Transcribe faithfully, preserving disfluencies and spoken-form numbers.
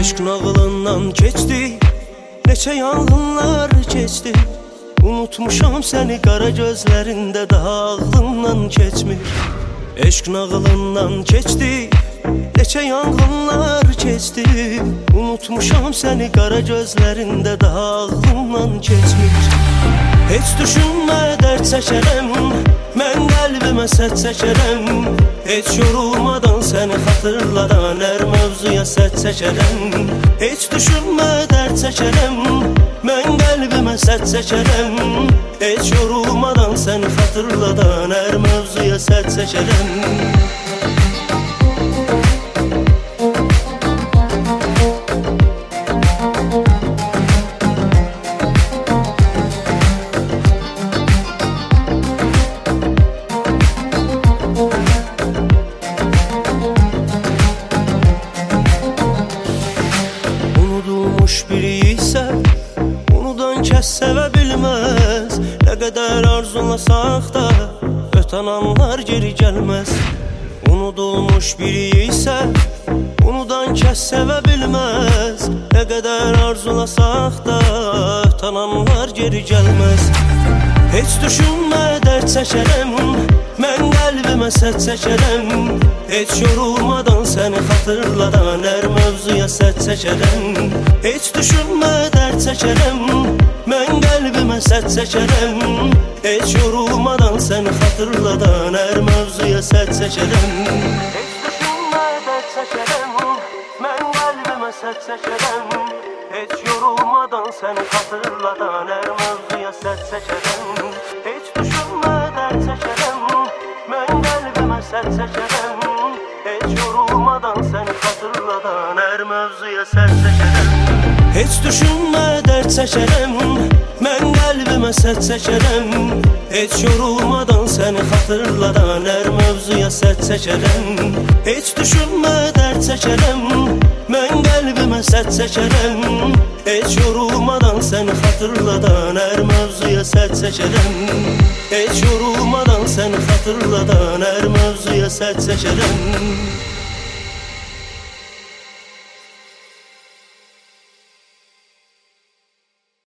Eşq nağılından keçdi, neçə yanğınlar keçdi. Unutmuşam səni qara gözlərində, daha ağlımdan keçmir. Eşq nağılından keçdi, neçə yanğınlar keçdi. Unutmuşam səni qara gözlərində, daha ağlımdan keçmir. Heç düşünmə dərd çəkərəm, mən qəlbimə səd çəkərəm. Heç yorulmadan səni xatırladan hər mövzuya səd çəkərəm. Heç düşünmə dərd çəkərəm, mən qəlbimə səd çəkərəm. Heç yorulmadan səni xatırladan hər mövzuya səd çəkərəm. Biri isə unudan kəs sevə bilməz. Nə qədər arzulasaq da ötən anlar geri gəlməz. Unudulmuş biri isə unudan kəs sevə bilməz. Nə qədər arzulasaq da ötən anlar geri gəlməz. Heç düşünmə dərd çəkərəm, mən qəlbimə səd çəkərəm. Heç yorulmadan səni xatırladan hər mövzuya səd çəkərəm. Heç düşünmə dərd çəkərəm, mən qəlbimə səd çəkərəm. Heç yorulmadan səni xatırladan hər mövzuya səd çəkərəm. Heç düşünmə dərd çəkərəm, mən qəlbimə səd çəkərəm. Heç yorulmadan səni xatırladan hər mövzuya səd çəkərəm. Heç düşünmə dərd çəkərəm, mən qəlbimə səd çəkərəm. Heç yorulmadan səni xatırladan hər mövzuya səd çəkərəm. Heç düşünmə dərd çəkərəm, mən qəlbimə səd çəkərəm. Heç yorulmadan səni xatırladan hər mövzuya səd çəkərəm. Heç düşünmə dərd çəkərəm, mən qəlbimə səd çəkərəm. Heç yorulmadan səni xatırladan hər mövzuya səd çəkərəm. Heç yorulmadan səni xatırladan hər mövzuya səd çəkərəm.